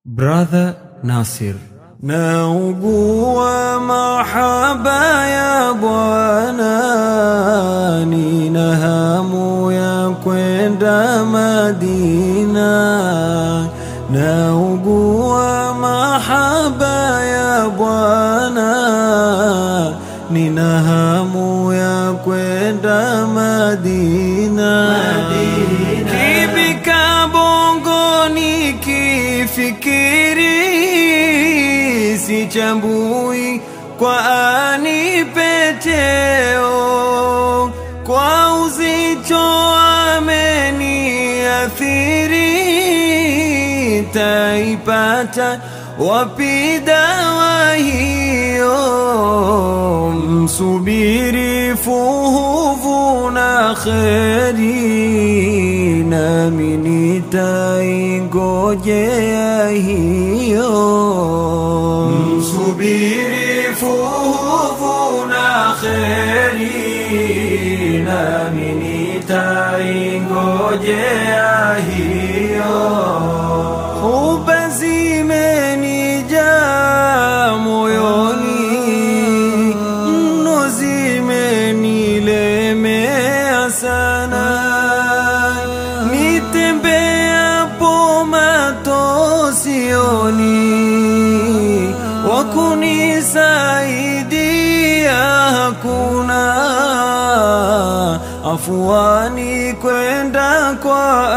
Brother Nasir. Naugua mahaba ya Bwana, nina hamu ya kwenda Madina. Naugua mahaba ya Bwana, nina hamu ya kwenda Madina. Kibika bongo nikifikiri, sichambui kwa anipeteo, kwa uzito ameniathiri, taipata wapi dawa hiyo? Msubiri fuhuvu na kheri, nami nitaingojea hiyo. Msubiri fuhuvu na kheri, nami nitaingojea hiyo. Huba zimenijaa moyoni, mno zimenilemea sana. Nitembeapo matosioni, wakunisaidia hakuna. Afuani kwenda kwa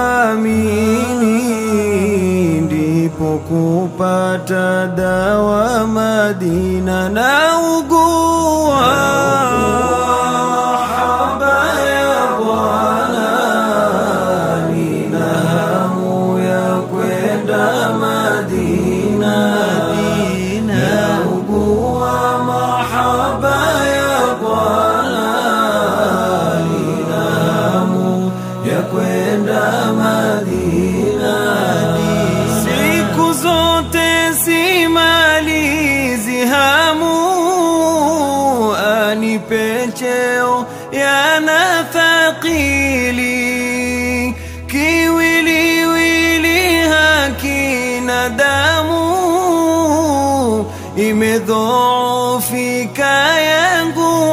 amini, ndipo kupata dawa Madina. Naugua mahaba ya Bwana, nina hamu ya kwenda Madina. Naugua mahaba ya Bwana, nina hamu ya kwenda Madina. Siku zote simalizi hamu, anipecheo yanathakili. Kiwiliwili hakina damu, imedhoofika yangu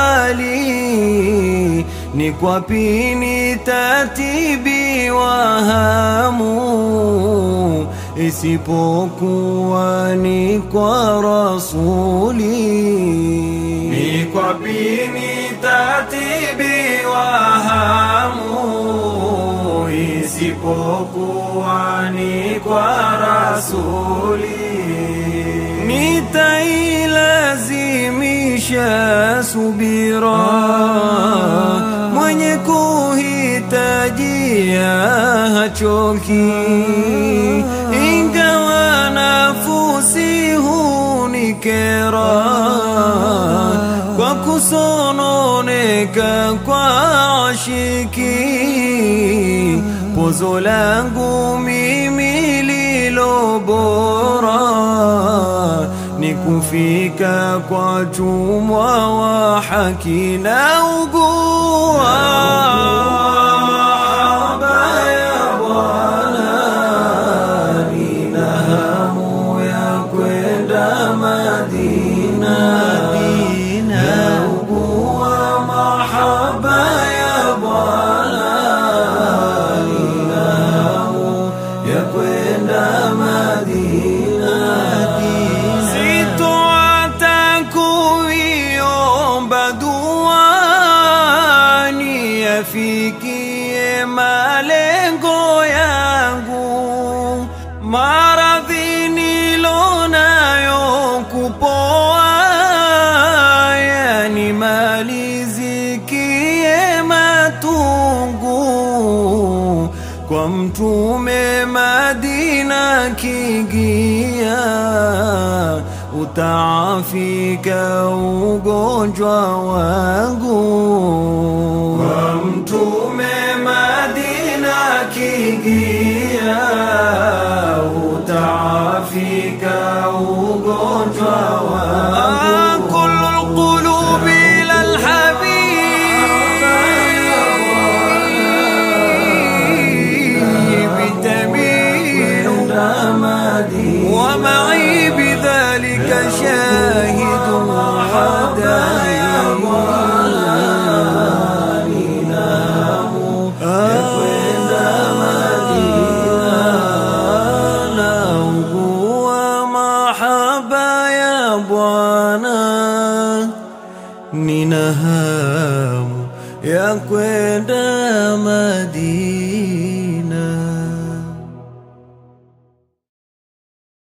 hali. Ni kwapi nitatibiwa hamu, isipokuwa ni kwa Rasuli. Ni kwapi nitatibiwa hamu, isipokuwa ni kwa Rasuli. Nitailazimisha subira, mwenye kuhitajia hachoki. Ingawa nafsi hunikera, kwa kusononeka kwa ashiki. Pozo langu mimi lilo bora, ni kufika kwa chumwa wa haki. Naugua mahaba ya Bwana, nina hamu ya kwenda Madina. Naugua mahaba ya Bwana, nina hamu ya kwenda Madina. Sitoata kuiomba dua, niyafikie malengo yangu. Maradhi nilonayo kupoa, yanimalizikie matungu. Kwa Mtume Madina kiingia, utaafika ugonjwa wangu. Kwa Mtume Madina kiingia, utaafika ugonjwa wangu. Kullul qulubi ila alhabib, tamil ومعي بذلك شاهد حداني nina hamu ya kwenda Madina.